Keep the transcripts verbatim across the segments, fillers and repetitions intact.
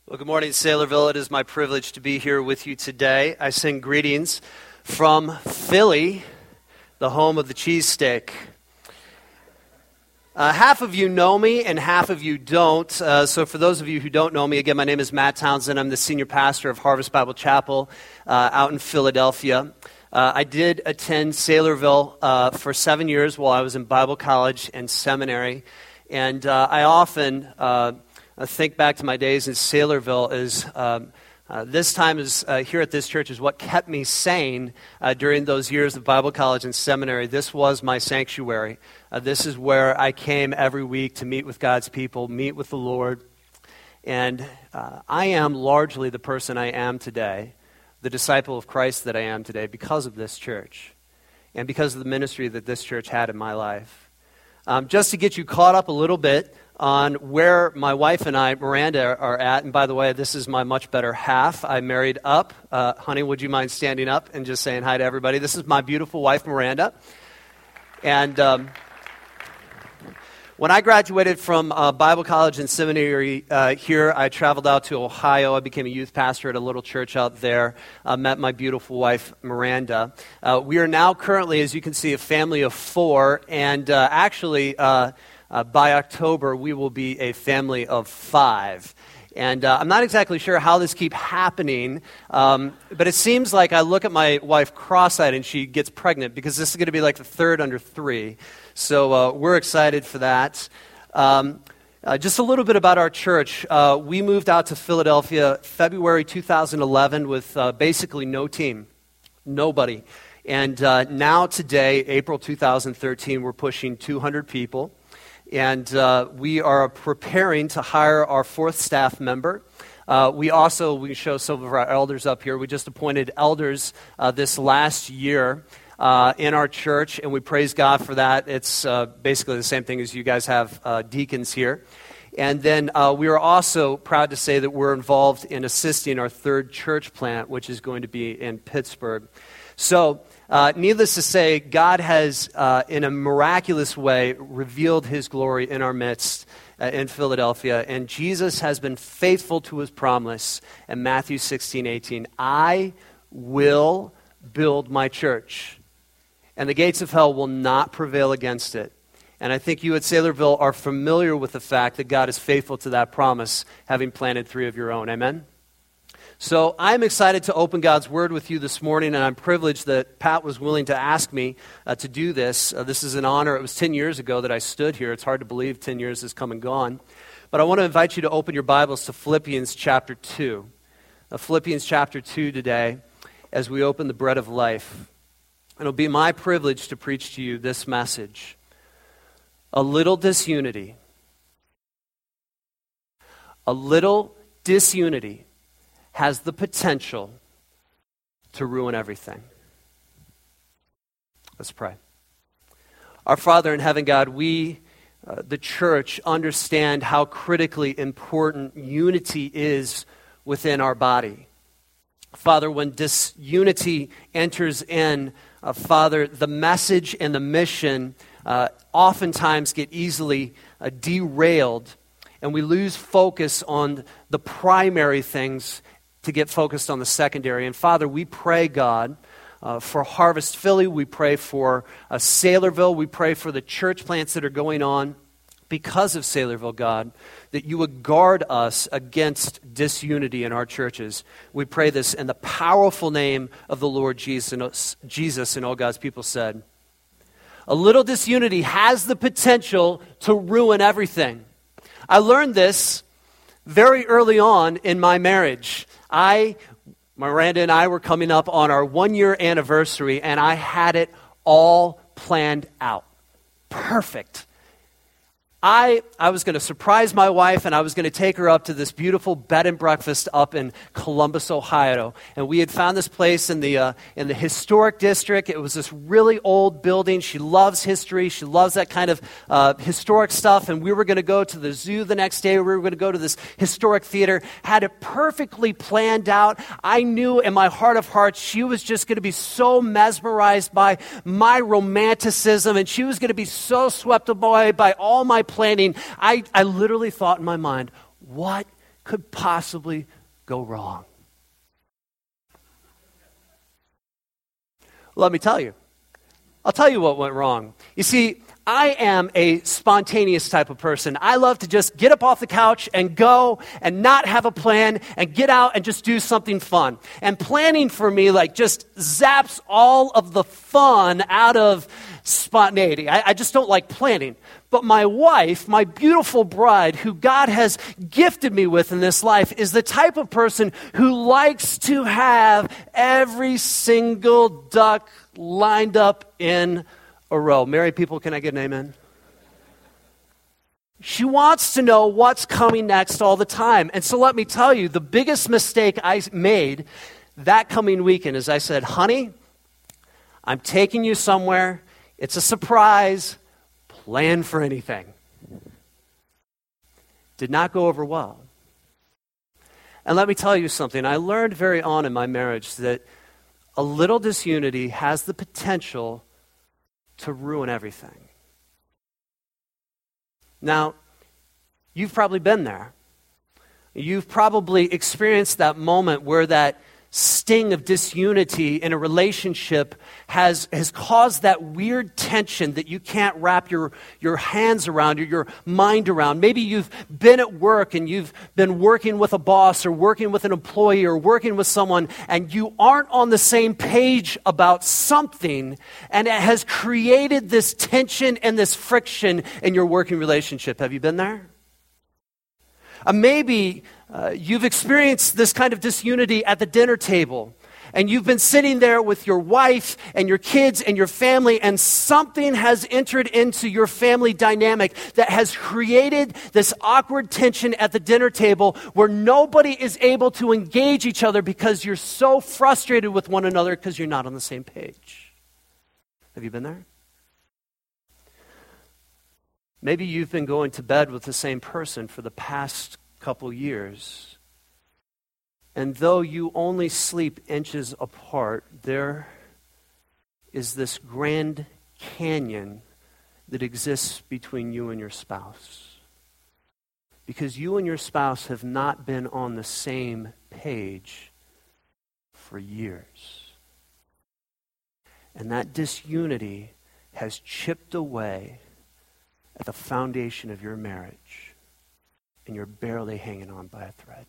Well, good morning, Saylorville. It is my privilege to be here with you today. I send greetings from Philly, the home of the cheesesteak. Uh, half of you know me and half of you don't. Uh, so for those of you who don't know me, again, my name is Matt Townsend. I'm the senior pastor of Harvest Bible Chapel uh, out in Philadelphia. Uh, I did attend Saylorville uh, for seven years while I was in Bible college and seminary. And uh, I often uh, think back to my days in Saylorville as um, uh, this time is uh, here at this church is what kept me sane uh, during those years of Bible college and seminary. This was my sanctuary. Uh, this is where I came every week to meet with God's people, meet with the Lord. And uh, I am largely the person I am today, the disciple of Christ that I am today because of this church and because of the ministry that this church had in my life. Um, just to get you caught up a little bit on where my wife and I, Miranda, are at. And by the way, this is my much better half. I married up. Uh, honey, would you mind standing up and just saying hi to everybody? This is my beautiful wife, Miranda. And um, when I graduated from uh, Bible college and seminary uh, here, I traveled out to Ohio. I became a youth pastor at a little church out there. I uh, met my beautiful wife, Miranda. Uh, we are now currently, as you can see, a family of four. And uh, actually... Uh, Uh, by October, we will be a family of five. And uh, I'm not exactly sure how this keeps happening, um, but it seems like I look at my wife cross-eyed and she gets pregnant because this is going to be like the third under three. So uh, we're excited for that. Um, uh, just a little bit about our church. Uh, we moved out to Philadelphia February two thousand eleven with uh, basically no team, nobody. And uh, now today, April two thousand thirteen, we're pushing two hundred people. And uh, we are preparing to hire our fourth staff member. Uh, we also, we show some of our elders up here. We just appointed elders uh, this last year uh, in our church, and we praise God for that. It's uh, basically the same thing as you guys have uh, deacons here. And then uh, we are also proud to say that we're involved in assisting our third church plant, which is going to be in Pittsburgh. So, Uh, needless to say, God has, uh, in a miraculous way, revealed His glory in our midst uh, in Philadelphia. And Jesus has been faithful to His promise in Matthew sixteen eighteen. I will build my church, and the gates of hell will not prevail against it. And I think you at Saylorville are familiar with the fact that God is faithful to that promise, having planted three of your own. Amen? So I'm excited to open God's Word with you this morning, and I'm privileged that Pat was willing to ask me uh, to do this. Uh, this is an honor. It was ten years ago that I stood here. It's hard to believe ten years has come and gone. But I want to invite you to open your Bibles to Philippians chapter two. Uh, Philippians chapter two today as we open the bread of life. And it'll be my privilege to preach to you this message. A little disunity. A little disunity has the potential to ruin everything. Let's pray. Our Father in heaven, God, we, uh, the church, understand how critically important unity is within our body. Father, when disunity enters in, uh, Father, the message and the mission uh, oftentimes get easily uh, derailed, and we lose focus on the primary things to get focused on the secondary. And Father, we pray, God, uh, for Harvest Philly. We pray for uh, Saylorville. We pray for the church plants that are going on because of Saylorville, God, that you would guard us against disunity in our churches. We pray this in the powerful name of the Lord Jesus, Jesus and all God's people said. A little disunity has the potential to ruin everything. I learned this very early on in my marriage. I, Miranda and I were coming up on our one-year anniversary, and I had it all planned out. Perfect. I I was going to surprise my wife, and I was going to take her up to this beautiful bed and breakfast up in Columbus, Ohio. And we had found this place in the uh, in the historic district. It was this really old building. She loves history. She loves that kind of uh, historic stuff. And we were going to go to the zoo the next day. We were going to go to this historic theater. Had it perfectly planned out. I knew in my heart of hearts she was just going to be so mesmerized by my romanticism, and she was going to be so swept away by all my planning. I, I literally thought in my mind, what could possibly go wrong? Let me tell you. I'll tell you what went wrong. You see, I am a spontaneous type of person. I love to just get up off the couch and go and not have a plan and get out and just do something fun. And planning for me like just zaps all of the fun out of spontaneity. I, I just don't like planning. But my wife, my beautiful bride, who God has gifted me with in this life, is the type of person who likes to have every single duck lined up in a row. Married people, can I get an amen? She wants to know what's coming next all the time. And so let me tell you, the biggest mistake I made that coming weekend is I said, honey, I'm taking you somewhere. It's a surprise. Plan for anything. Did not go over well. And let me tell you something. I learned very on in my marriage that a little disunity has the potential to ruin everything. Now, you've probably been there. You've probably experienced that moment where that sting of disunity in a relationship has, has caused that weird tension that you can't wrap your, your hands around or your mind around. Maybe you've been at work and you've been working with a boss or working with an employee or working with someone and you aren't on the same page about something, and it has created this tension and this friction in your working relationship. Have you been there? Uh, maybe uh, you've experienced this kind of disunity at the dinner table, and you've been sitting there with your wife and your kids and your family, and something has entered into your family dynamic that has created this awkward tension at the dinner table where nobody is able to engage each other because you're so frustrated with one another because you're not on the same page. Have you been there? Maybe you've been going to bed with the same person for the past couple years. And though you only sleep inches apart, there is this grand canyon that exists between you and your spouse. Because you and your spouse have not been on the same page for years. And that disunity has chipped away at the foundation of your marriage, and you're barely hanging on by a thread.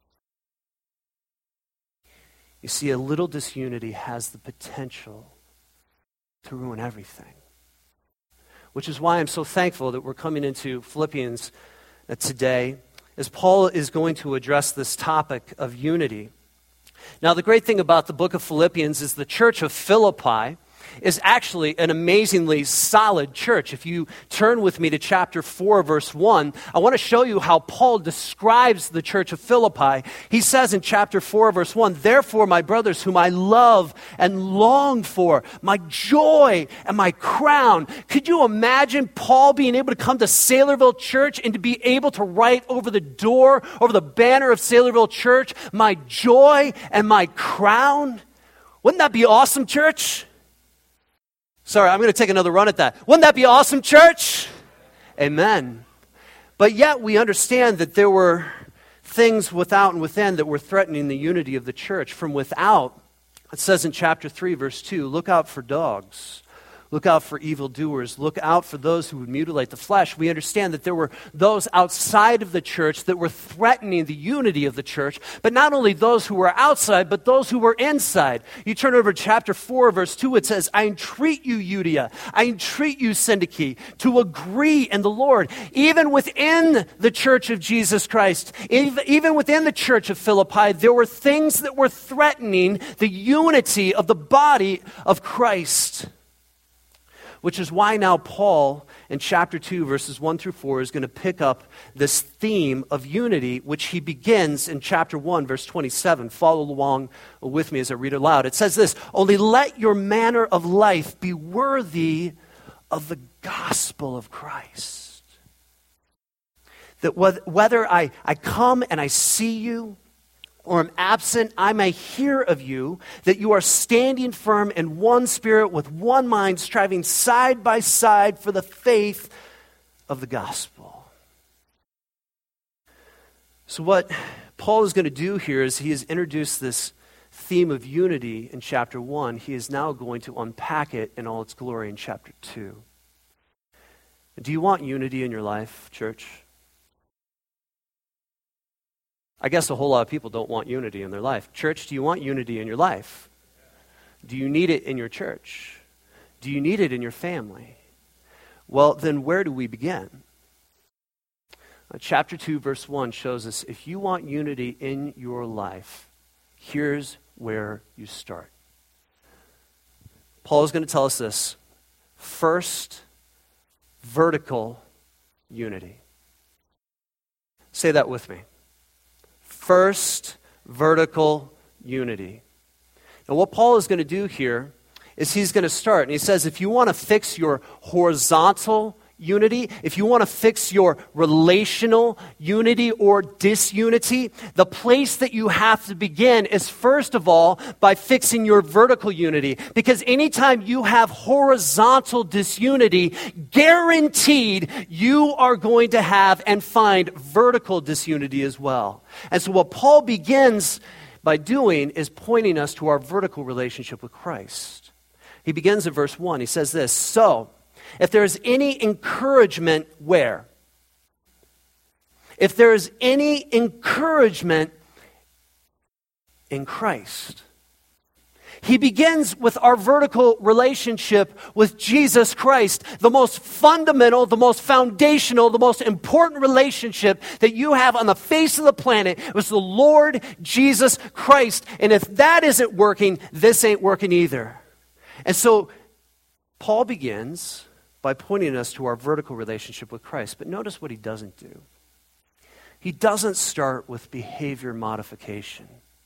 You see, a little disunity has the potential to ruin everything, which is why I'm so thankful that we're coming into Philippians today, as Paul is going to address this topic of unity. Now, the great thing about the book of Philippians is the church of Philippi is actually an amazingly solid church. If you turn with me to chapter four, verse one, I want to show you how Paul describes the church of Philippi. He says in chapter four, verse one, "Therefore, my brothers, whom I love and long for, my joy and my crown." Could you imagine Paul being able to come to Saylorville Church and to be able to write over the door, over the banner of Saylorville Church, "My joy and my crown"? Wouldn't that be awesome, church? Sorry, I'm going to take another run at that. Wouldn't that be awesome, church? Amen. But yet we understand that there were things without and within that were threatening the unity of the church. From without, it says in chapter three, verse two, "Look out for dogs. Look out for evildoers. Look out for those who would mutilate the flesh." We understand that there were those outside of the church that were threatening the unity of the church, but not only those who were outside, but those who were inside. You turn over to chapter four, verse two, it says, "I entreat you, Euodia, I entreat you, Syntyche, to agree in the Lord." Even within the church of Jesus Christ, even within the church of Philippi, there were things that were threatening the unity of the body of Christ. Which is why now Paul, in chapter two, verses one through four, is going to pick up this theme of unity, which he begins in chapter one, verse twenty-seven. Follow along with me as I read aloud. It says this, "Only let your manner of life be worthy of the gospel of Christ. That whether I, I come and I see you, or am absent, I may hear of you, that you are standing firm in one spirit with one mind, striving side by side for the faith of the gospel." So what Paul is going to do here is he has introduced this theme of unity in chapter one. He is now going to unpack it in all its glory in chapter two. Do you want unity in your life, church? I guess a whole lot of people don't want unity in their life. Church, do you want unity in your life? Do you need it in your church? Do you need it in your family? Well, then where do we begin? Uh, chapter two, verse one shows us if you want unity in your life, here's where you start. Paul is going to tell us this. First, vertical unity. Say that with me. First, vertical unity. Now, what Paul is going to do here is he's going to start, and he says, if you want to fix your horizontal unity, if you want to fix your relational unity or disunity, the place that you have to begin is first of all by fixing your vertical unity. Because anytime you have horizontal disunity, guaranteed you are going to have and find vertical disunity as well. And so what Paul begins by doing is pointing us to our vertical relationship with Christ. He begins in verse one. He says this, so if there is any encouragement, where? If there is any encouragement in Christ. He begins with our vertical relationship with Jesus Christ, the most fundamental, the most foundational, the most important relationship that you have on the face of the planet was the Lord Jesus Christ. And if that isn't working, this ain't working either. And so Paul begins by pointing us to our vertical relationship with Christ. But notice what he doesn't do. He doesn't start with behavior modification.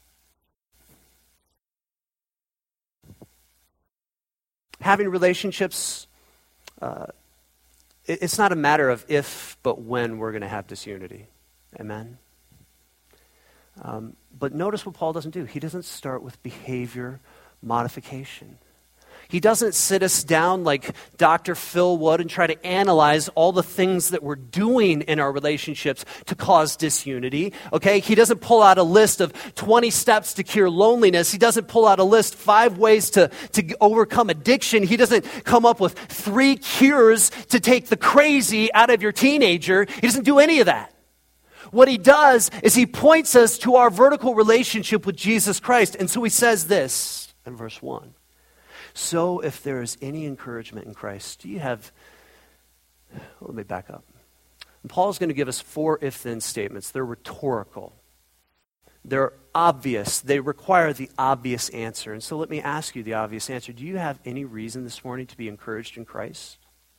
Having relationships, uh, it, it's not a matter of if, but when we're going to have disunity. Amen? Um, but notice what Paul doesn't do. He doesn't start with behavior modification. He doesn't sit us down like Doctor Phil would and try to analyze all the things that we're doing in our relationships to cause disunity, okay? He doesn't pull out a list of twenty steps to cure loneliness. He doesn't pull out a list, five ways to, to overcome addiction. He doesn't come up with three cures to take the crazy out of your teenager. He doesn't do any of that. What he does is he points us to our vertical relationship with Jesus Christ. And so he says this in verse one. So if there is any encouragement in Christ, do you have, well, let me back up. And Paul's going to give us four if-then statements. They're rhetorical. They're obvious. They require the obvious answer. And so let me ask you the obvious answer. Do you have any reason this morning to be encouraged in Christ?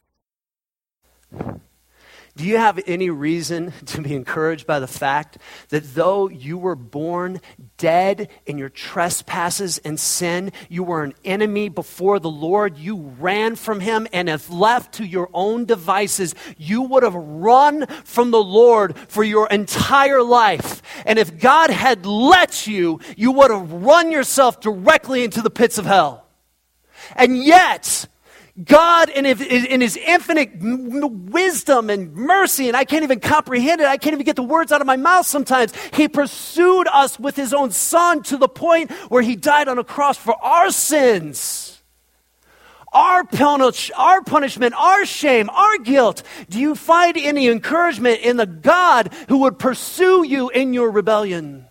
Do you have any reason to be encouraged by the fact that though you were born dead in your trespasses and sin, you were an enemy before the Lord, you ran from him, and if left to your own devices, you would have run from the Lord for your entire life. And if God had let you, you would have run yourself directly into the pits of hell. And yet, God, in his infinite wisdom and mercy, and I can't even comprehend it, I can't even get the words out of my mouth sometimes, he pursued us with his own son to the point where he died on a cross for our sins. Our punish, our punishment, our shame, our guilt. Do you find any encouragement in the God who would pursue you in your rebellion?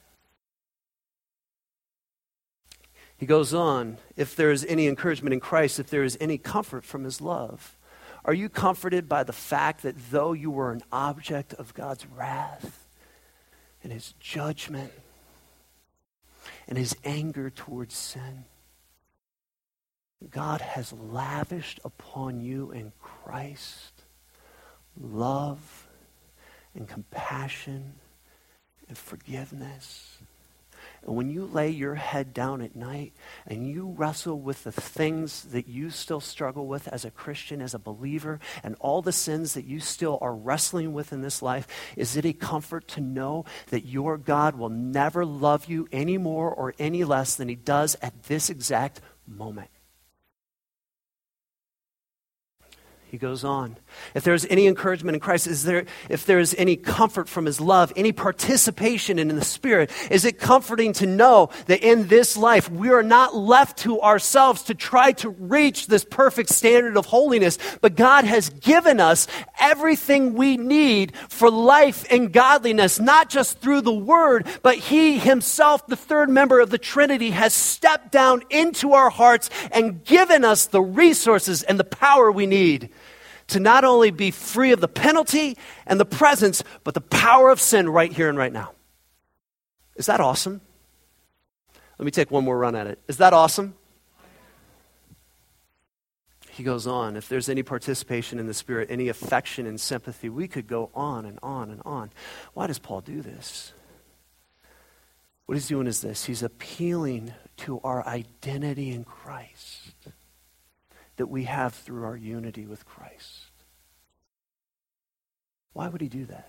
He goes on, if there is any encouragement in Christ, if there is any comfort from his love, are you comforted by the fact that though you were an object of God's wrath and his judgment and his anger towards sin, God has lavished upon you in Christ love and compassion and forgiveness? And when you lay your head down at night and you wrestle with the things that you still struggle with as a Christian, as a believer, and all the sins that you still are wrestling with in this life, is it a comfort to know that your God will never love you any more or any less than he does at this exact moment? He goes on. If there's any encouragement in Christ, is there, if there is any comfort from his love, any participation in, in the Spirit, is it comforting to know that in this life we are not left to ourselves to try to reach this perfect standard of holiness, but God has given us everything we need for life and godliness, not just through the Word, but he himself, the third member of the Trinity, has stepped down into our hearts and given us the resources and the power we need to not only be free of the penalty and the presence, but the power of sin right here and right now. Is that awesome? Let me take one more run at it. Is that awesome? He goes on, if there's any participation in the Spirit, any affection and sympathy, we could go on and on and on. Why does Paul do this? What he's doing is this. He's appealing to our identity in Christ that we have through our unity with Christ. Why would he do that?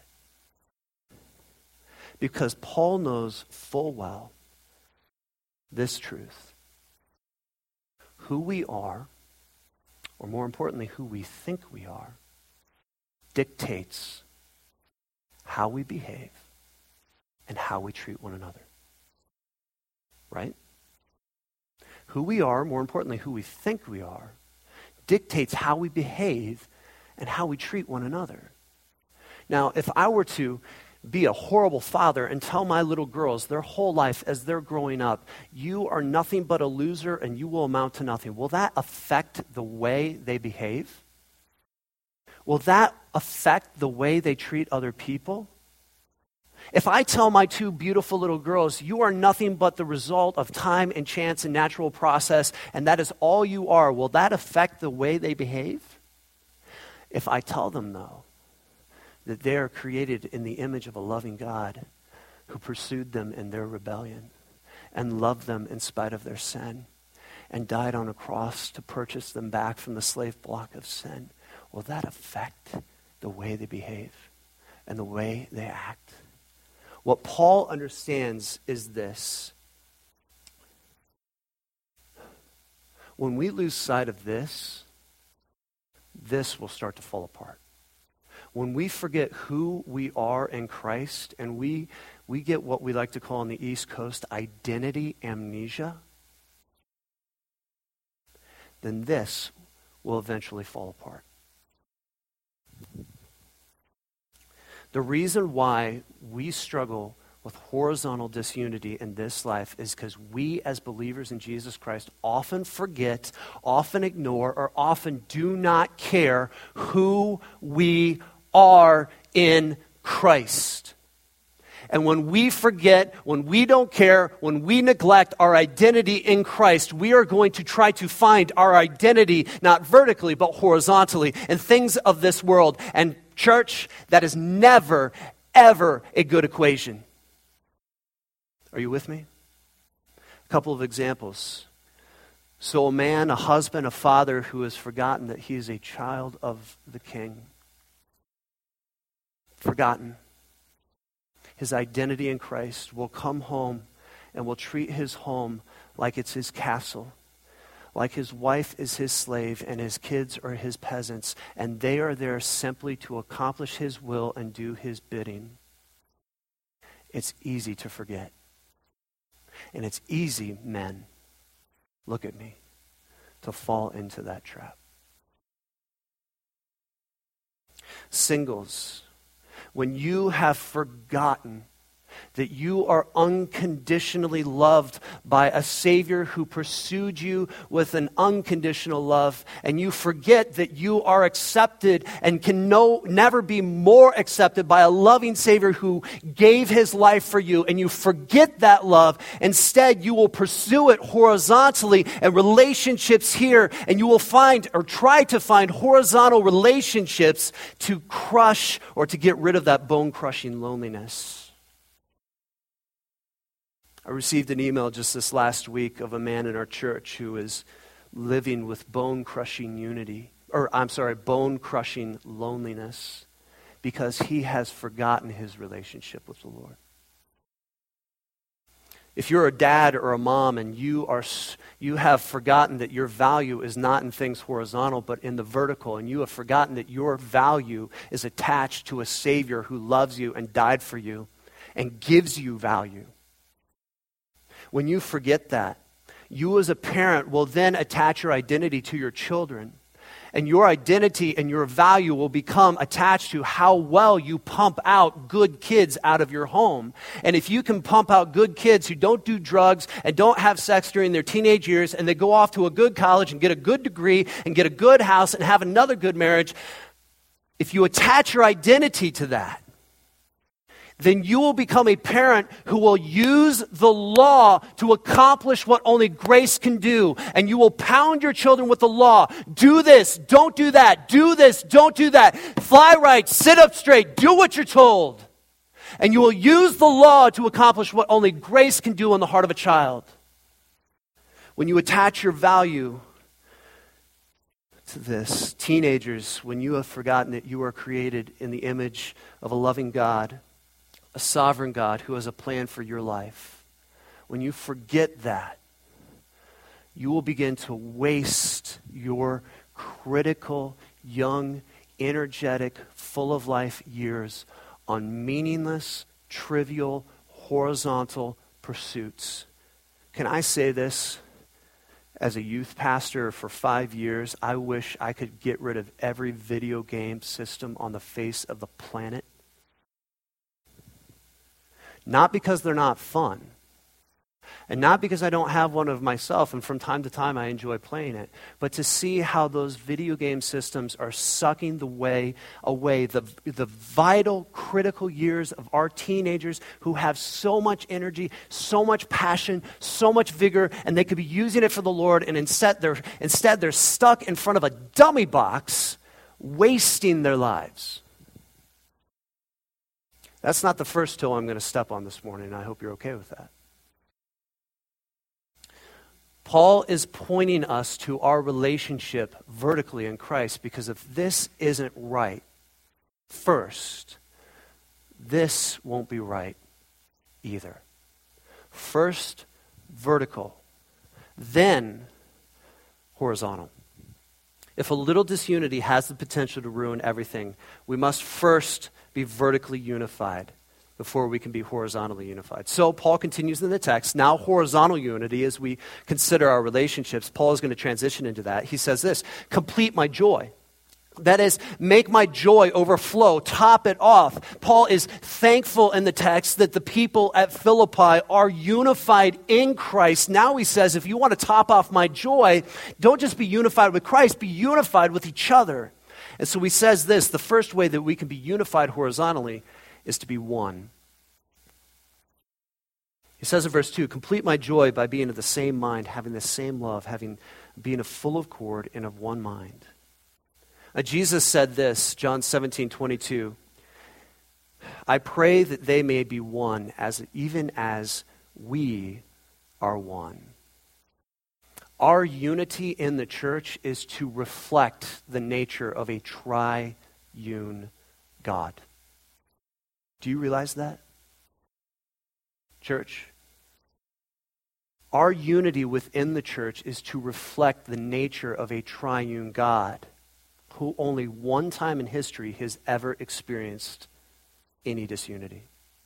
Because Paul knows full well this truth. Who we are, or more importantly, who we think we are, dictates how we behave and how we treat one another. Right? Who we are, more importantly, who we think we are, dictates how we behave and how we treat one another. Now, if I were to be a horrible father and tell my little girls their whole life as they're growing up, you are nothing but a loser and you will amount to nothing, will that affect the way they behave? Will that affect the way they treat other people? If I tell my two beautiful little girls, you are nothing but the result of time and chance and natural process, and that is all you are, will that affect the way they behave? If I tell them, though, that they are created in the image of a loving God who pursued them in their rebellion and loved them in spite of their sin and died on a cross to purchase them back from the slave block of sin, will that affect the way they behave and the way they act? What Paul understands is this. When we lose sight of this, this will start to fall apart. When we forget who we are in Christ and we, we get what we like to call on the East Coast identity amnesia, then this will eventually fall apart. The reason why we struggle with horizontal disunity in this life is because we as believers in Jesus Christ often forget, often ignore, or often do not care who we are in Christ. And when we forget, when we don't care, when we neglect our identity in Christ, we are going to try to find our identity not vertically but horizontally in things of this world. And church, that is never, ever a good equation. Are you with me? A couple of examples. So a man, a husband, a father who has forgotten that he is a child of the King. Forgotten. His identity in Christ will come home and will treat his home like it's his castle. Like his wife is his slave and his kids are his peasants, and they are there simply to accomplish his will and do his bidding. It's easy to forget. And it's easy, men, look at me, to fall into that trap. Singles, when you have forgotten that you are unconditionally loved by a Savior who pursued you with an unconditional love, and you forget that you are accepted and can no, never be more accepted by a loving Savior who gave his life for you, and you forget that love. Instead, you will pursue it horizontally and relationships here, and you will find or try to find horizontal relationships to crush or to get rid of that bone-crushing loneliness. I received an email just this last week of a man in our church who is living with bone-crushing unity, or I'm sorry, bone-crushing loneliness because he has forgotten his relationship with the Lord. If you're a dad or a mom and you are you have forgotten that your value is not in things horizontal but in the vertical, and you have forgotten that your value is attached to a Savior who loves you and died for you and gives you value. When you forget that, you as a parent will then attach your identity to your children. And your identity and your value will become attached to how well you pump out good kids out of your home. And if you can pump out good kids who don't do drugs and don't have sex during their teenage years, and they go off to a good college and get a good degree and get a good house and have another good marriage, if you attach your identity to that, then you will become a parent who will use the law to accomplish what only grace can do. And you will pound your children with the law. Do this, don't do that. Do this, don't do that. Fly right, sit up straight, do what you're told. And you will use the law to accomplish what only grace can do in the heart of a child. When you attach your value to this, teenagers, when you have forgotten that you are created in the image of a loving God, a sovereign God who has a plan for your life. When you forget that, you will begin to waste your critical, young, energetic, full of life years on meaningless, trivial, horizontal pursuits. Can I say this? As a youth pastor for five years, I wish I could get rid of every video game system on the face of the planet. Not because they're not fun, and not because I don't have one of myself, and from time to time I enjoy playing it, but to see how those video game systems are sucking the way away the, the vital, critical years of our teenagers who have so much energy, so much passion, so much vigor, and they could be using it for the Lord, and instead they're, instead they're stuck in front of a dummy box, wasting their lives. That's not the first toe I'm going to step on this morning, and I hope you're okay with that. Paul is pointing us to our relationship vertically in Christ, because if this isn't right first, this won't be right either. First, vertical, then horizontal. If a little disunity has the potential to ruin everything, we must first be vertically unified before we can be horizontally unified. So Paul continues in the text. Now horizontal unity, as we consider our relationships, Paul is going to transition into that. He says this: complete my joy. That is, make my joy overflow, top it off. Paul is thankful in the text that the people at Philippi are unified in Christ. Now he says, if you want to top off my joy, don't just be unified with Christ, be unified with each other. And so he says this: the first way that we can be unified horizontally is to be one. He says in verse two, complete my joy by being of the same mind, having the same love, having being of full of accord and of one mind. Now, Jesus said this, John seventeen twenty-two, I pray that they may be one, as even as we are one. Our unity in the church is to reflect the nature of a triune God. Do you realize that? Church, our unity within the church is to reflect the nature of a triune God who only one time in history has ever experienced any disunity.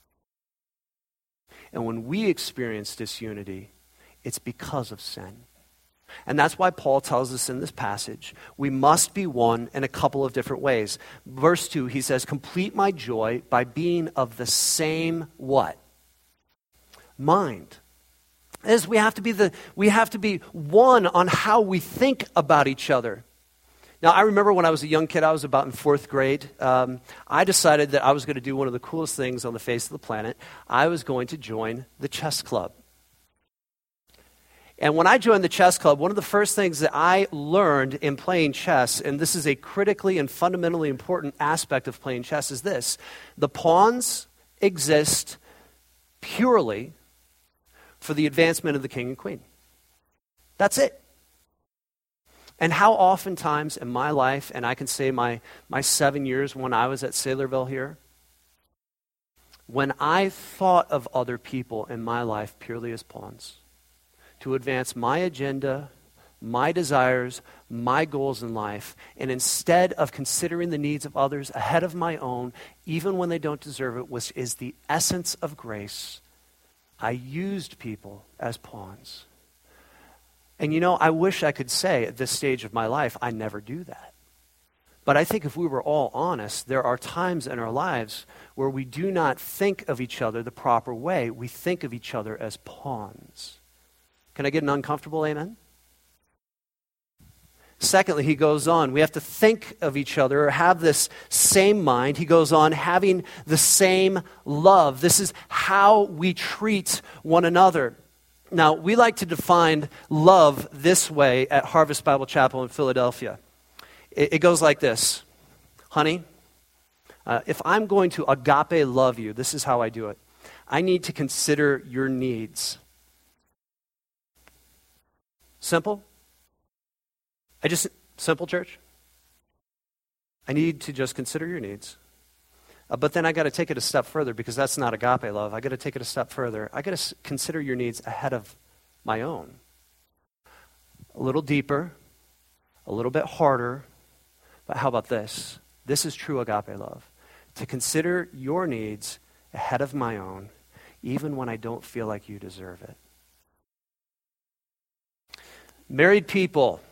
And when we experience disunity, it's because of sin. And that's why Paul tells us in this passage, we must be one in a couple of different ways. Verse two, he says, complete my joy by being of the same what? Mind. As we have to be the we have to be one on how we think about each other. Now, I remember when I was a young kid, I was about in fourth grade, um, I decided that I was going to do one of the coolest things on the face of the planet. I was going to join the chess club. And when I joined the chess club, one of the first things that I learned in playing chess, and this is a critically and fundamentally important aspect of playing chess, is this: the pawns exist purely for the advancement of the king and queen. That's it. And how oftentimes in my life, and I can say my, my seven years when I was at Saylorville here, when I thought of other people in my life purely as pawns, to advance my agenda, my desires, my goals in life, and instead of considering the needs of others ahead of my own, even when they don't deserve it, which is the essence of grace, I used people as pawns. And you know, I wish I could say at this stage of my life, I never do that. But I think if we were all honest, there are times in our lives where we do not think of each other the proper way. We think of each other as pawns. Can I get an uncomfortable amen? Secondly, he goes on, we have to think of each other or have this same mind. He goes on, having the same love. This is how we treat one another. Now, we like to define love this way at Harvest Bible Chapel in Philadelphia. It, it goes like this. Honey, uh, if I'm going to agape love you, this is how I do it. I need to consider your needs. Simple? I just, simple, church? I need to just consider your needs. Uh, but then I got to take it a step further, because that's not agape love. I got to take it a step further. I got to s- consider your needs ahead of my own. A little deeper, a little bit harder, but how about this? This is true agape love. To consider your needs ahead of my own, even when I don't feel like you deserve it. Married people,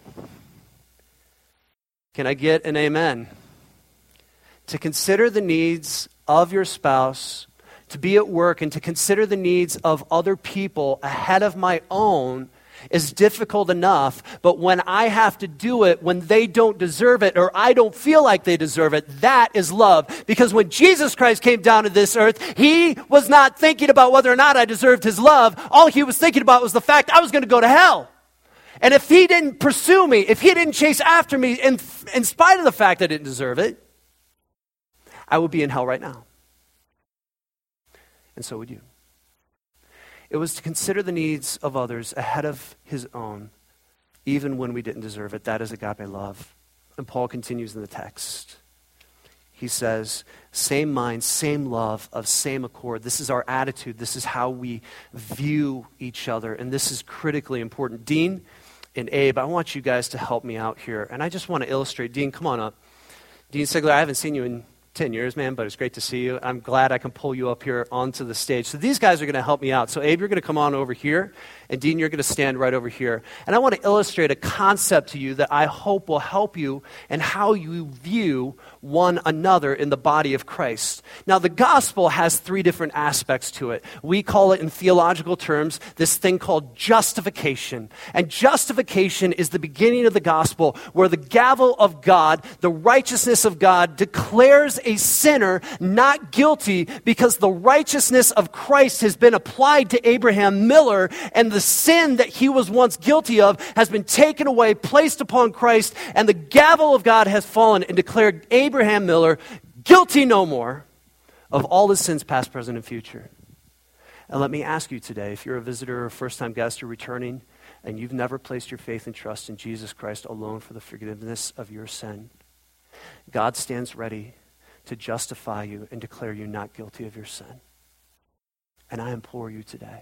can I get an amen? To consider the needs of your spouse, to be at work, and to consider the needs of other people ahead of my own is difficult enough, but when I have to do it when they don't deserve it or I don't feel like they deserve it, that is love. Because when Jesus Christ came down to this earth, he was not thinking about whether or not I deserved his love. All he was thinking about was the fact I was going to go to hell. And if he didn't pursue me, if he didn't chase after me in, in spite of the fact I didn't deserve it, I would be in hell right now. And so would you. It was to consider the needs of others ahead of his own, even when we didn't deserve it. That is agape love. And Paul continues in the text. He says, same mind, same love, of same accord. This is our attitude. This is how we view each other. And this is critically important. Dean and Abe, I want you guys to help me out here. And I just want to illustrate. Dean, come on up. Dean Sigler, I haven't seen you in ten years, man, but it's great to see you. I'm glad I can pull you up here onto the stage. So these guys are going to help me out. So Abe, you're going to come on over here, and Dean, you're going to stand right over here. And I want to illustrate a concept to you that I hope will help you in how you view one another in the body of Christ. Now, the gospel has three different aspects to it. We call it in theological terms this thing called justification. And justification is the beginning of the gospel, where the gavel of God, the righteousness of God, declares a sinner not guilty because the righteousness of Christ has been applied to Abraham Miller, and the sin that he was once guilty of has been taken away, placed upon Christ, and the gavel of God has fallen and declared Abraham Miller guilty no more of all his sins, past, present, and future. And let me ask you today, if you're a visitor or a first-time guest or returning, and you've never placed your faith and trust in Jesus Christ alone for the forgiveness of your sin, God stands ready to justify you and declare you not guilty of your sin. And I implore you today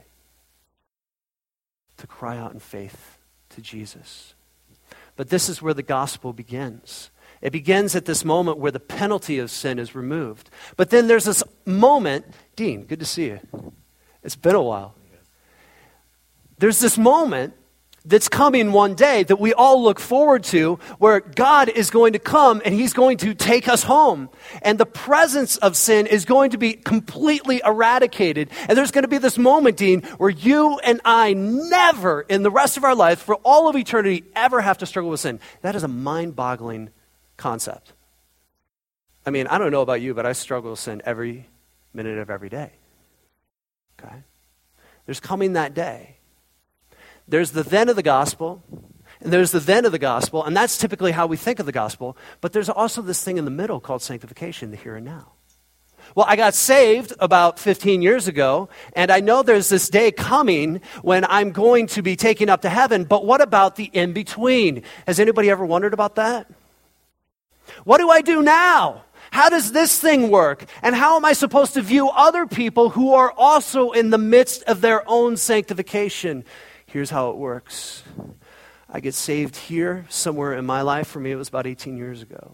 to cry out in faith to Jesus. But this is where the gospel begins. It begins at this moment where the penalty of sin is removed. But then there's this moment, Dean, good to see you. It's been a while. There's this moment that's coming one day that we all look forward to, where God is going to come and he's going to take us home. And the presence of sin is going to be completely eradicated. And there's going to be this moment, Dean, where you and I never in the rest of our life, for all of eternity, ever have to struggle with sin. That is a mind-boggling concept. I mean, I don't know about you, but I struggle with sin every minute of every day. Okay? There's coming that day. There's the then of the gospel, and there's the then of the gospel, and that's typically how we think of the gospel. But there's also this thing in the middle called sanctification, the here and now. Well, I got saved about fifteen years ago, and I know there's this day coming when I'm going to be taken up to heaven, but what about the in-between? Has anybody ever wondered about that? What do I do now? How does this thing work? And how am I supposed to view other people who are also in the midst of their own sanctification? Here's how it works. I get saved here, somewhere in my life. For me, it was about eighteen years ago.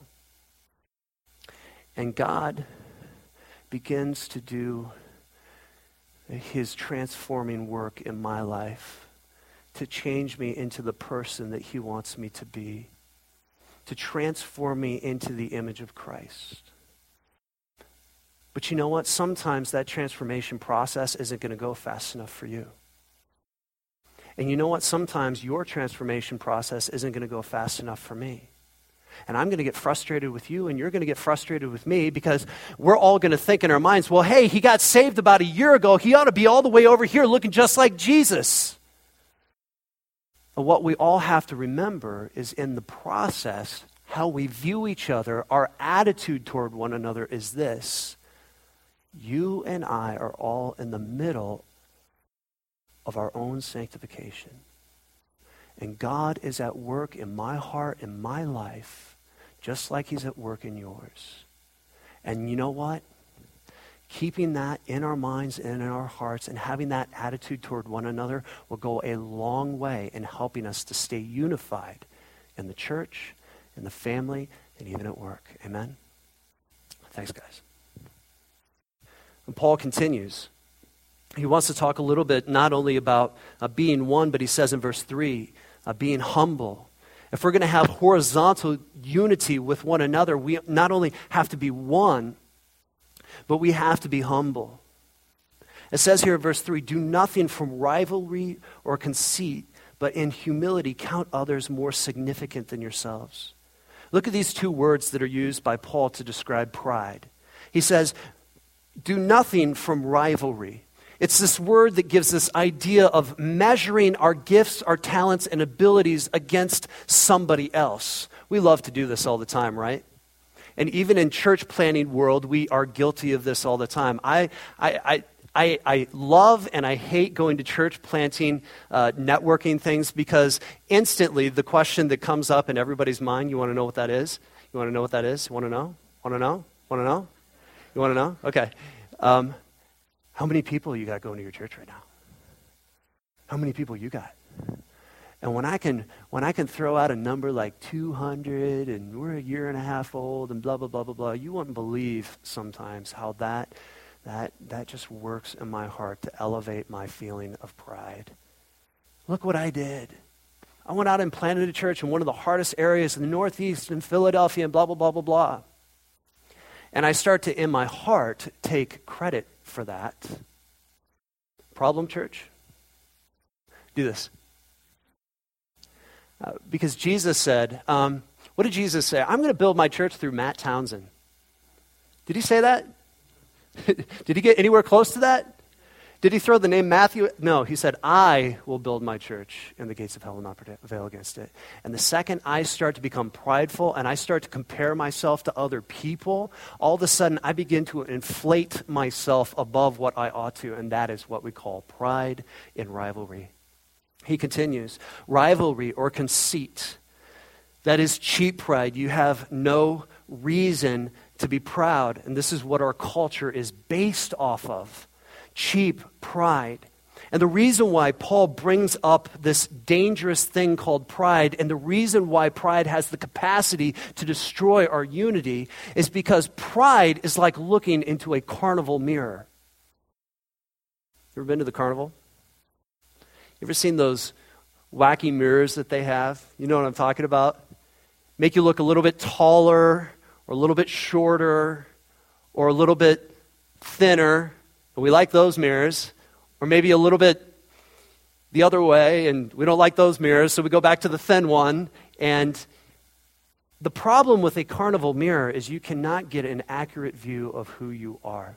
And God begins to do his transforming work in my life to change me into the person that he wants me to be, to transform me into the image of Christ. But you know what? Sometimes that transformation process isn't going to go fast enough for you. And you know what? Sometimes your transformation process isn't going to go fast enough for me. And I'm going to get frustrated with you, and you're going to get frustrated with me, because we're all going to think in our minds, well, hey, he got saved about a year ago. He ought to be all the way over here looking just like Jesus. And what we all have to remember is in the process, how we view each other, our attitude toward one another is this. You and I are all in the middle of our own sanctification. And God is at work in my heart, in my life, just like he's at work in yours. And you know what? Keeping that in our minds and in our hearts and having that attitude toward one another will go a long way in helping us to stay unified in the church, in the family, and even at work. Amen? Thanks, guys. And Paul continues. He wants to talk a little bit not only about uh, being one, but he says in verse three, uh, being humble. If we're going to have horizontal unity with one another, we not only have to be one, but we have to be humble. It says here in verse three, do nothing from rivalry or conceit, but in humility count others more significant than yourselves. Look at these two words that are used by Paul to describe pride. He says, do nothing from rivalry. It's this word that gives this idea of measuring our gifts, our talents, and abilities against somebody else. We love to do this all the time, right? And even in church planning world, we are guilty of this all the time. I I I I, I love and I hate going to church planting, uh, networking things, because instantly the question that comes up in everybody's mind, you want to know what that is? You want to know what that is? You want to know? Want to know? Want to know? You want to know? Okay. Um, how many people you got going to your church right now? How many people you got? And when I can when I can throw out a number like two hundred, and we're a year and a half old, and blah, blah, blah, blah, blah, you wouldn't believe sometimes how that that that just works in my heart to elevate my feeling of pride. Look what I did. I went out and planted a church in one of the hardest areas in the Northeast in Philadelphia, and blah, blah, blah, blah, blah. And I start to, in my heart, take credit for that. Problem, church? Do this. Uh, because Jesus said, um, what did Jesus say? I'm going to build my church through Matt Townsend. Did he say that? Did he get anywhere close to that? Did he throw the name Matthew? No, he said, I will build my church, and the gates of hell will not prevail against it. And the second I start to become prideful and I start to compare myself to other people, all of a sudden I begin to inflate myself above what I ought to, and that is what we call pride and rivalry. He continues, rivalry or conceit, that is cheap pride. You have no reason to be proud, and this is what our culture is based off of. Cheap pride. And the reason why Paul brings up this dangerous thing called pride, and the reason why pride has the capacity to destroy our unity, is because pride is like looking into a carnival mirror. You ever been to the carnival? You ever seen those wacky mirrors that they have? You know what I'm talking about? Make you look a little bit taller, or a little bit shorter, or a little bit thinner. And we like those mirrors. Or maybe a little bit the other way, and we don't like those mirrors, so we go back to the thin one. And the problem with a carnival mirror is you cannot get an accurate view of who you are.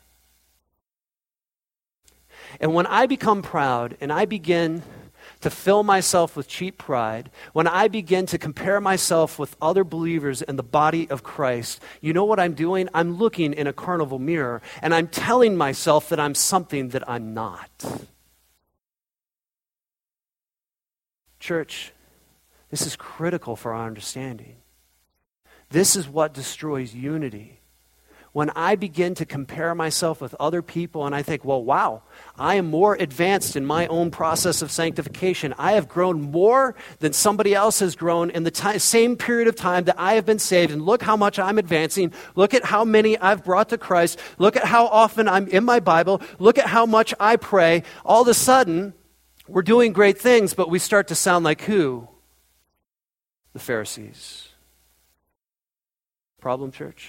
And when I become proud and I begin to fill myself with cheap pride, when I begin to compare myself with other believers in the body of Christ, you know what I'm doing? I'm looking in a carnival mirror, and I'm telling myself that I'm something that I'm not. Church, this is critical for our understanding. This is what destroys unity. when I begin to compare myself with other people and I think, well, wow, I am more advanced in my own process of sanctification. I have grown more than somebody else has grown in the time, same period of time that I have been saved. And look how much I'm advancing. Look at how many I've brought to Christ. Look at how often I'm in my Bible. Look at how much I pray. All of a sudden, we're doing great things, but we start to sound like who? The Pharisees. Problem, church?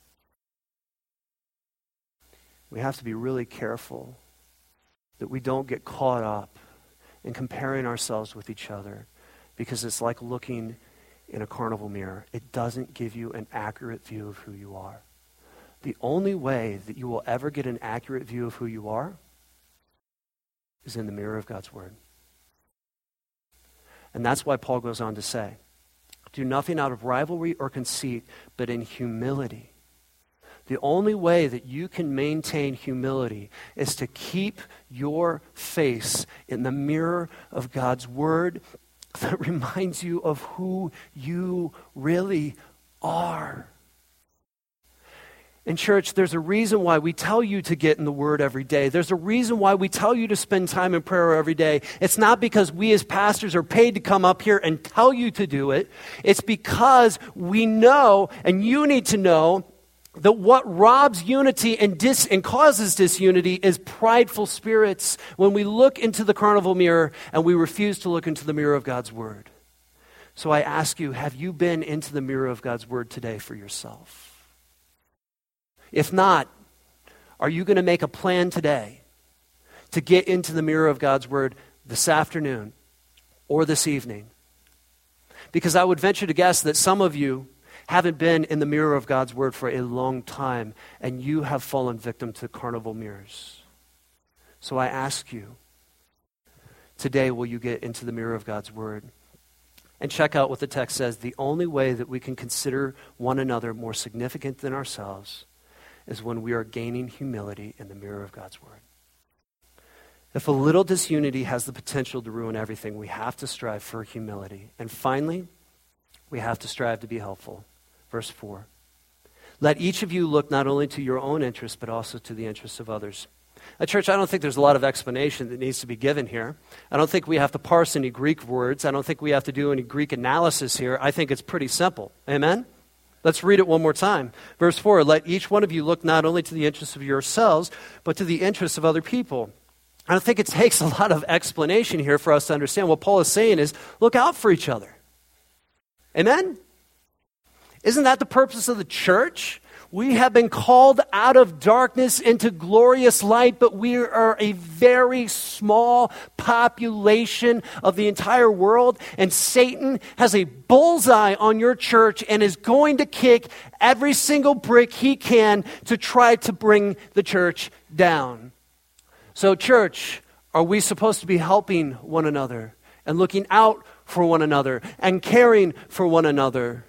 We have to be really careful that we don't get caught up in comparing ourselves with each other, because it's like looking in a carnival mirror. It doesn't give you an accurate view of who you are. The only way that you will ever get an accurate view of who you are is in the mirror of God's Word. And that's why Paul goes on to say, do nothing out of rivalry or conceit, but in humility. The only way that you can maintain humility is to keep your face in the mirror of God's Word that reminds you of who you really are. In church, there's a reason why we tell you to get in the Word every day. There's a reason why we tell you to spend time in prayer every day. It's not because we as pastors are paid to come up here and tell you to do it. It's because we know, and you need to know, that what robs unity and dis and causes disunity is prideful spirits when we look into the carnival mirror and we refuse to look into the mirror of God's Word. So I ask you, have you been into the mirror of God's Word today for yourself? If not, are you going to make a plan today to get into the mirror of God's Word this afternoon or this evening? Because I would venture to guess that some of you haven't been in the mirror of God's Word for a long time, and you have fallen victim to carnival mirrors. So I ask you, today will you get into the mirror of God's Word? And check out what the text says. The only way that we can consider one another more significant than ourselves is when we are gaining humility in the mirror of God's Word. If a little disunity has the potential to ruin everything, we have to strive for humility. And finally, we have to strive to be helpful. Verse four. Let each of you look not only to your own interests, but also to the interests of others. Now, church, I don't think there's a lot of explanation that needs to be given here. I don't think we have to parse any Greek words. I don't think we have to do any Greek analysis here. I think it's pretty simple. Amen? Let's read it one more time. Verse four, let each one of you look not only to the interests of yourselves, but to the interests of other people. I don't think it takes a lot of explanation here for us to understand. What Paul is saying is, look out for each other. Amen? Isn't that the purpose of the church? We have been called out of darkness into glorious light, but we are a very small population of the entire world, and Satan has a bullseye on your church and is going to kick every single brick he can to try to bring the church down. So, church, are we supposed to be helping one another and looking out for one another and caring for one another?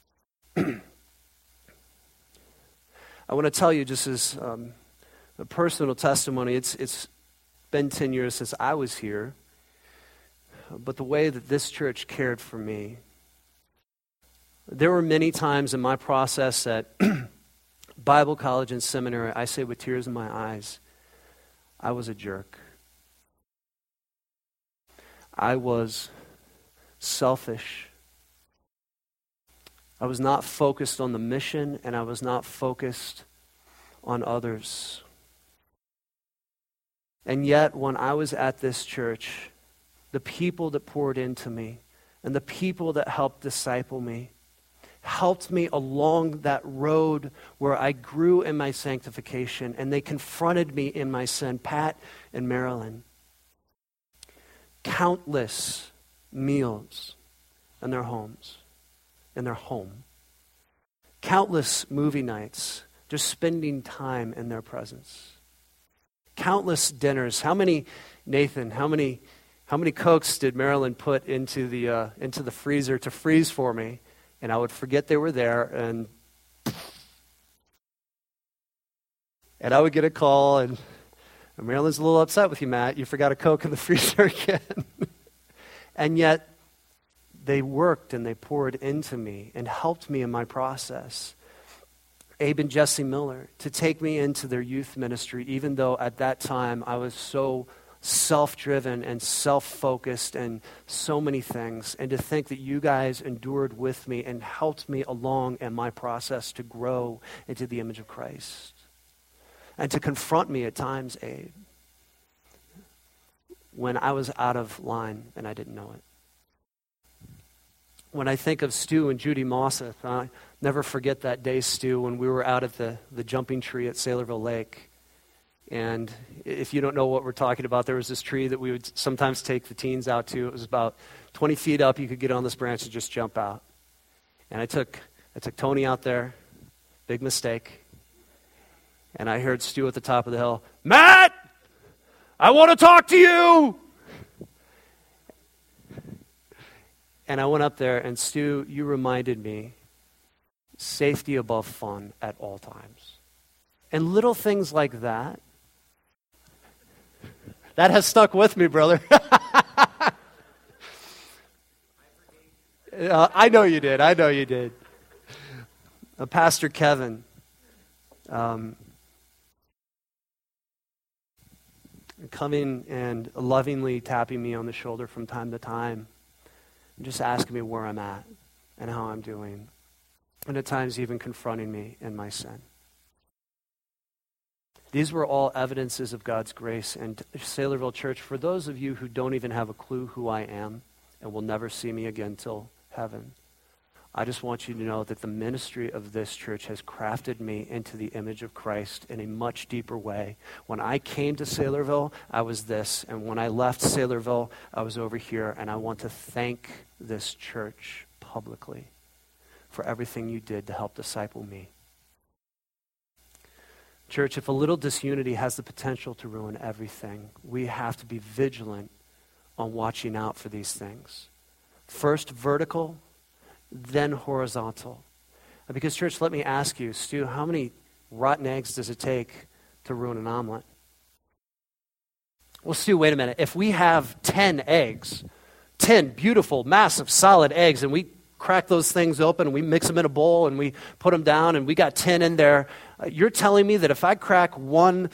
I want to tell you, just as um, a personal testimony, it's it's been ten years since I was here, but the way that this church cared for me, there were many times in my process at Bible college and seminary, I say with tears in my eyes, I was a jerk. I was selfish. I was not focused on the mission, and I was not focused on others. And yet, when I was at this church, the people that poured into me and the people that helped disciple me helped me along that road where I grew in my sanctification, and they confronted me in my sin. Pat and Marilyn. Countless meals in their homes. in their home. Countless movie nights, just spending time in their presence. Countless dinners. How many, Nathan, how many how many Cokes did Marilyn put into the uh, into the freezer to freeze for me? And I would forget they were there, and and I would get a call, and, and Marilyn's a little upset with you, Matt. You forgot a Coke in the freezer again. And yet, they worked and they poured into me and helped me in my process. Abe and Jesse Miller, to take me into their youth ministry, even though at that time I was so self-driven and self-focused and so many things, and to think that you guys endured with me and helped me along in my process to grow into the image of Christ. And to confront me at times, Abe, when I was out of line and I didn't know it. When I think of Stu and Judy Mosseth, I never forget that day, Stu, when we were out at the, the jumping tree at Saylorville Lake. And if you don't know what we're talking about, there was this tree that we would sometimes take the teens out to. It was about twenty feet up. You could get on this branch and just jump out. And I took I took Tony out there. Big mistake. And I heard Stu at the top of the hill, "Matt, I want to talk to you." And I went up there, and Stu, you reminded me, safety above fun at all times. And little things like that, that has stuck with me, brother. uh, I know you did. I know you did. Uh, Pastor Kevin, um, coming and lovingly tapping me on the shoulder from time to time, and just asking me where I'm at and how I'm doing, and at times even confronting me in my sin. These were all evidences of God's grace. And Saylorville Church, for those of you who don't even have a clue who I am and will never see me again till heaven, I just want you to know that the ministry of this church has crafted me into the image of Christ in a much deeper way. When I came to Saylorville, I was this. And when I left Saylorville, I was over here. And I want to thank this church publicly for everything you did to help disciple me. Church, if a little disunity has the potential to ruin everything, we have to be vigilant on watching out for these things. First vertical, then horizontal. Because, church, let me ask you, Stu, how many rotten eggs does it take to ruin an omelet? Well, Stu, wait a minute. If we have ten eggs, ten beautiful, massive, solid eggs, and we crack those things open and we mix them in a bowl and we put them down and we got ten in there, uh, you're telling me that if I crack one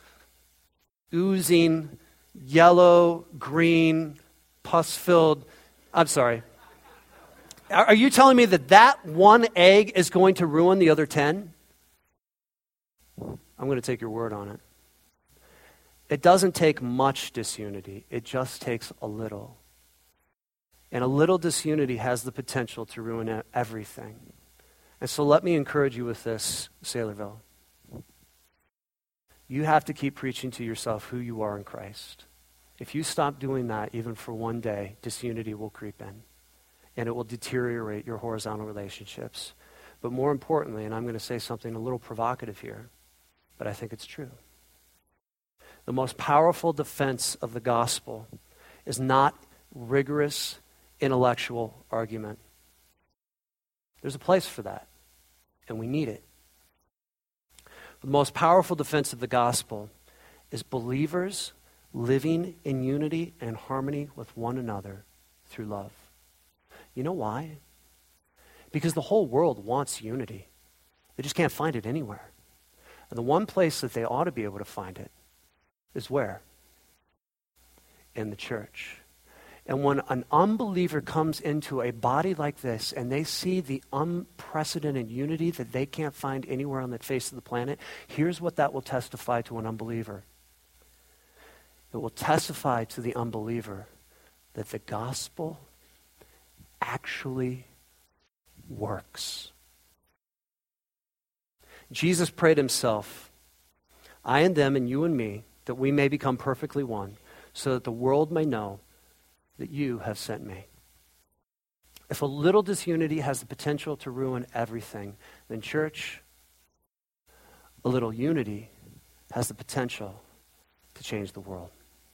oozing, yellow, green, pus-filled, I'm sorry, are you telling me that that one egg is going to ruin the other ten? I'm going to take your word on it. It doesn't take much disunity. It just takes a little. And a little disunity has the potential to ruin everything. And so let me encourage you with this, Saylorville. You have to keep preaching to yourself who you are in Christ. If you stop doing that, even for one day, disunity will creep in. And it will deteriorate your horizontal relationships. But more importantly, and I'm going to say something a little provocative here, but I think it's true. The most powerful defense of the gospel is not rigorous intellectual argument. There's a place for that, and we need it. The most powerful defense of the gospel is believers living in unity and harmony with one another through love. You know why? Because the whole world wants unity. They just can't find it anywhere. And the one place that they ought to be able to find it is where? In the church. And when an unbeliever comes into a body like this and they see the unprecedented unity that they can't find anywhere on the face of the planet, here's what that will testify to an unbeliever. It will testify to the unbeliever that the gospel actually works. Jesus prayed himself, I and them and you and me, that we may become perfectly one, so that the world may know that you have sent me. If a little disunity has the potential to ruin everything, then church, a little unity has the potential to change the world.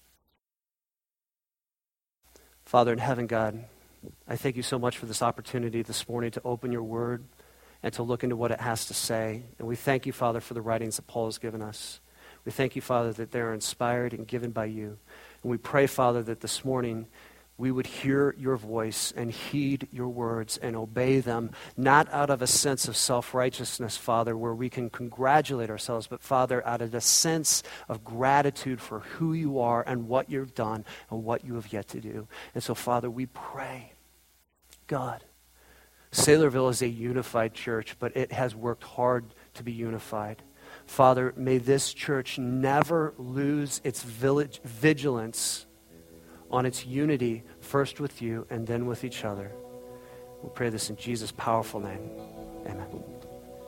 Father in heaven, God, I thank you so much for this opportunity this morning to open your word and to look into what it has to say. And we thank you, Father, for the writings that Paul has given us. We thank you, Father, that they're inspired and given by you. And we pray, Father, that this morning we would hear your voice and heed your words and obey them, not out of a sense of self-righteousness, Father, where we can congratulate ourselves, but Father, out of a sense of gratitude for who you are and what you've done and what you have yet to do. And so, Father, we pray, God, Saylorville is a unified church, but it has worked hard to be unified. Father, may this church never lose its village, vigilance on its unity, first with you and then with each other. We pray this in Jesus' powerful name. Amen.